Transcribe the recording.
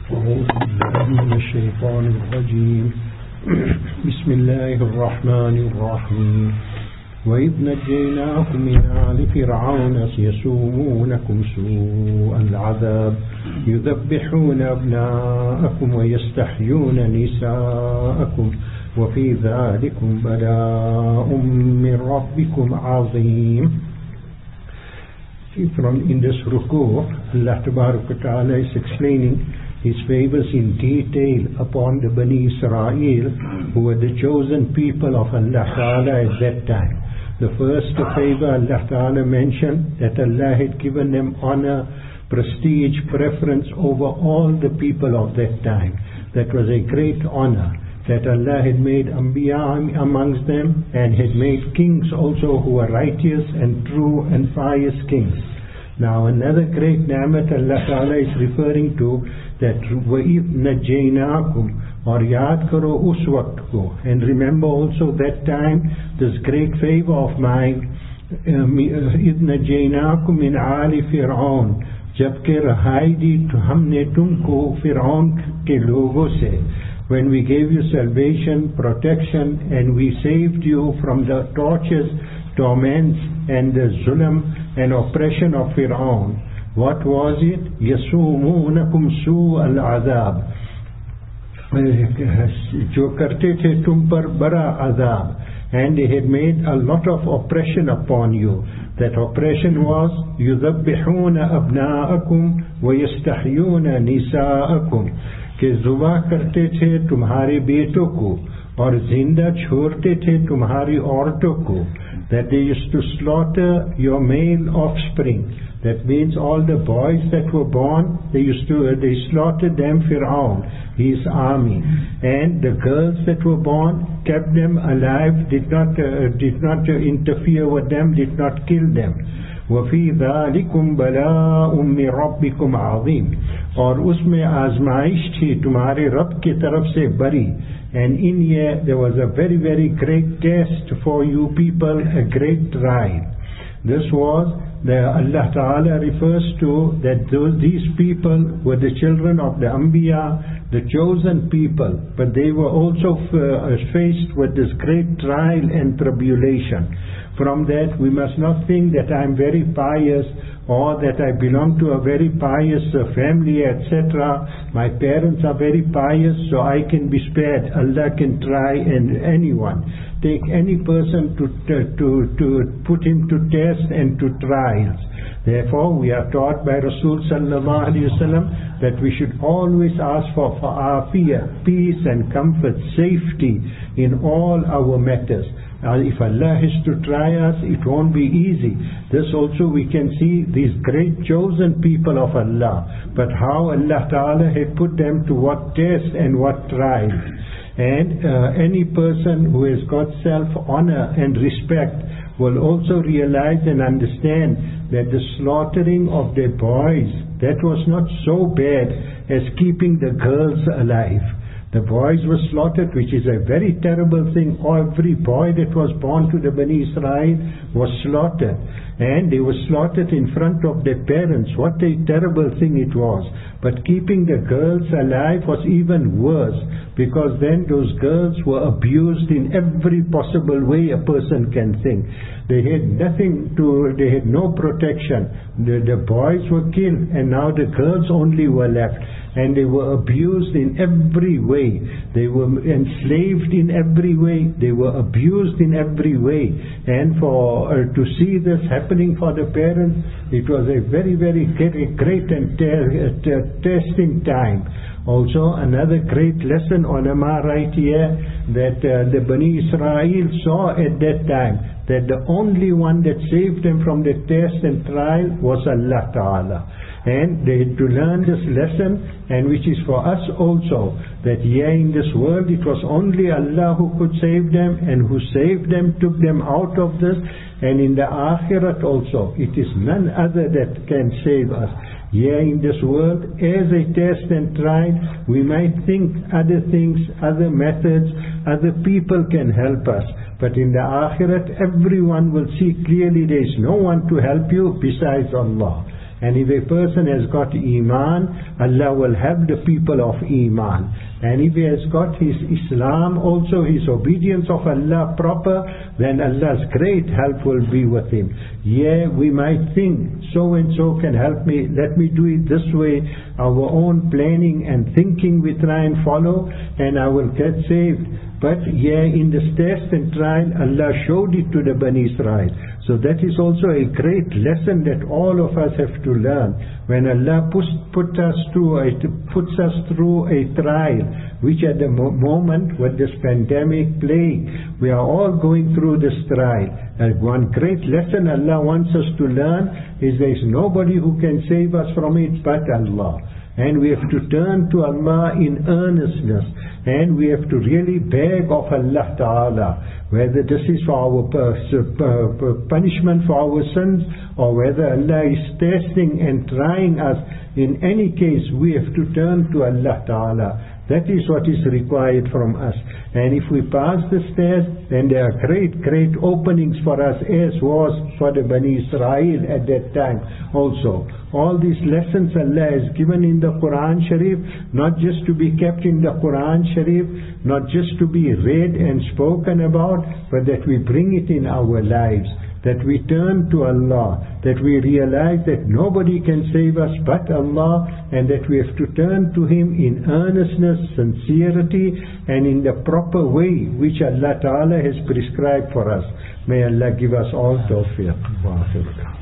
أعوذ بالله من الشيطان الرجيم. بسم الله الرحمن الرحيم. وإذ نجيناكم من آل فرعون يسومونكم سوء العذاب يذبحون أبناءكم ويستحيون نساءكم وفي ذلكم بلاء من ربكم عظيم. In this ruku, Allah Ta'ala is explaining His favors in detail upon the Bani Israel, who were the chosen people of Allah Ta'ala at that time. The first favor Allah Ta'ala mentioned, that Allah had given them honor, prestige, preference over all the people of that time. That was a great honor, that Allah had made Anbiya amongst them and had made kings also who were righteous and true and pious kings. Now another great ni'mat Allah Ta'ala is referring to, that وَإِذْ نَجَّيْنَاكُمْ, or yaad karo us waqt ko, and remember also that time this great favor of mine, إِذْ نَجَّيْنَاكُمْ مِنْ عَالِ فِرْعَوْنَ, जबकि रहाई दी हमने तुमको फिरौन के लोगों से, when we gave you salvation, protection, and we saved you from the tortures, torments, and the zulm and oppression of Fir'aun. What was it? يَسُومُونَكُمْ سُوءَ الْعَذَابِ, जो करते थे तुम पर बड़ा अजाब, and they had made a lot of oppression upon you. That oppression was يُذَبِّحُونَ أَبْنَاءَكُمْ وَيَسْتَحْيُونَ نِسَاءَكُمْ, कि जुबा करते थे तुम्हारे बेटों को और जिंदा छोड़ते थे तुम्हारी औरतों को. That they used to slaughter your male offspring. That means all the boys that were born, they slaughtered them, Fir'aun, his army. And the girls that were born, kept them alive, did not interfere with them, did not kill them. وَفِي ذَلِكُمْ بَلَاءٌ مِّن رَبِّكُمْ عَظِيمٌ, और उसमें आजमाइश थी तुम्हारे रब की तरफ से बड़ी. And in here there was a very, very great test for you people, a great trial. This was, Allah Ta'ala refers to that these people were the children of the Anbiya, the chosen people, but they were also faced with this great trial and tribulation. From that we must not think that I am very pious, or that I belong to a very pious family, etc. My parents are very pious, so I can be spared. Allah can try anyone. Take any person to put him to test and to trials. Therefore, we are taught by Rasul Sallallahu Alaihi Wasallam that we should always ask for our fear, peace and comfort, safety in all our matters. If Allah is to try us, it won't be easy. This also we can see these great chosen people of Allah, but how Allah Ta'ala had put them to what test and what trial. And any person who has got self-honor and respect will also realize and understand that the slaughtering of their boys, that was not so bad as keeping the girls alive. The boys were slaughtered, which is a very terrible thing. Every boy that was born to the Bani Israel was slaughtered. And they were slaughtered in front of their parents. What a terrible thing it was. But keeping the girls alive was even worse, because then those girls were abused in every possible way a person can think. They had they had no protection. The boys were killed, and now the girls only were left. And they were abused in every way. They were enslaved in every way. They were abused in every way. And to see this happening for the parents, it was a very, very great and testing time. Also, another great lesson ulama write here, that the Bani Israel saw at that time that the only one that saved them from the test and trial was Allah Ta'ala. And they had to learn this lesson, and which is for us also, that here in this world it was only Allah who could save them, and who saved them, took them out of this. And in the Akhirat also, it is none other that can save us. Here in this world, as a test and trial, we might think other things, other methods, other people can help us. But in the Akhirat, everyone will see clearly there is no one to help you besides Allah. And if a person has got Iman, Allah will have the people of Iman. And if he has got his Islam, also his obedience of Allah proper, then Allah's great help will be with him. Yeah, we might think, so and so can help me, let me do it this way. Our own planning and thinking we try and follow, and I will get saved. But yeah, in this test and trial, Allah showed it to the Bani Israel. So that is also a great lesson that all of us have to learn. When Allah puts us through a trial, which at the moment with this pandemic plague, we are all going through this trial. And one great lesson Allah wants us to learn is there is nobody who can save us from it but Allah. And we have to turn to Allah in earnestness, and we have to really beg of Allah Ta'ala, whether this is for our punishment for our sins, or whether Allah is testing and trying us. In any case, we have to turn to Allah Ta'ala. That is what is required from us. And if we pass this test, then there are great openings for us, as was for the Bani Israel at that time also. All these lessons Allah has given in the Quran Sharif, not just to be kept in the Quran Sharif, not just to be read and spoken about, but that we bring it in our lives. That we turn to Allah, that we realize that nobody can save us but Allah, and that we have to turn to Him in earnestness, sincerity, and in the proper way which Allah Ta'ala has prescribed for us. May Allah give us all tawfiq.